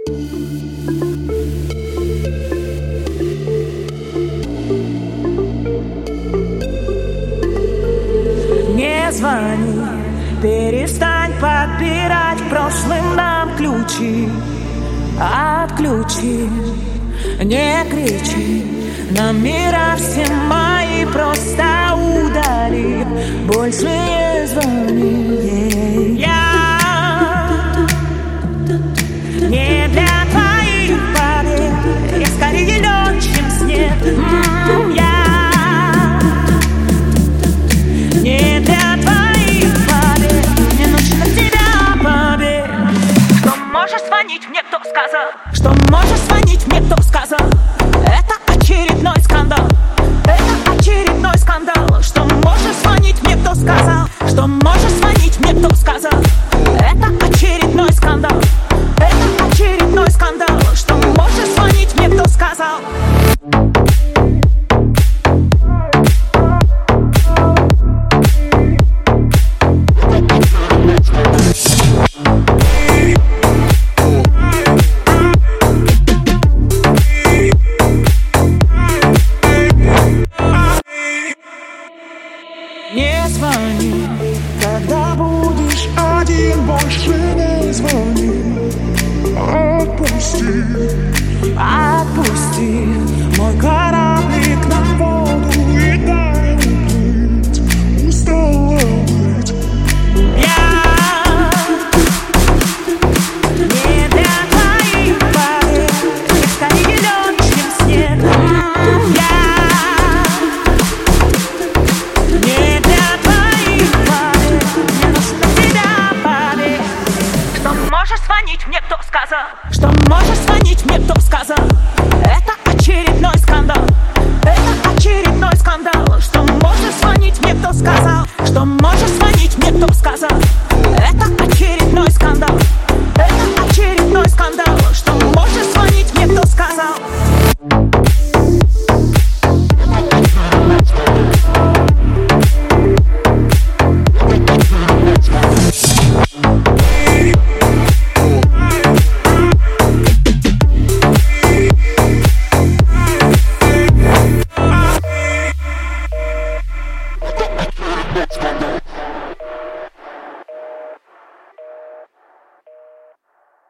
Не звони, перестань подбирать прошлым нам ключи. Отключи, не кричи, номера все мои просто удали. Больше не звони. Я не для твоих побед, я скорее лед, чем снег. Я не для твоих побед, мне нужно тебя побед. Что можешь звонить мне, кто сказал? Что можешь звонить мне, кто сказал? Это очередной скандал. Это очередной скандал. Что можешь звонить мне, кто сказал? Что можешь звонить мне, кто сказал? Это очередной скандал. Это очередной скандал. Что можешь звонить мне, кто сказал? Не звони, когда будешь один, больше не звони. Отпусти, отпусти мой кораблик на воду и дай уплыть. Устала быть. Я не для твоих побед, я скорее лед, чем снег. Я не для твоих побед, мне нужно тебя побед. Что можешь звонить мне, кто сказал? Что можешь звонить мне, кто сказал? Это очередной скандал. Это очередной скандал. Что можешь звонить мне, кто сказал? Что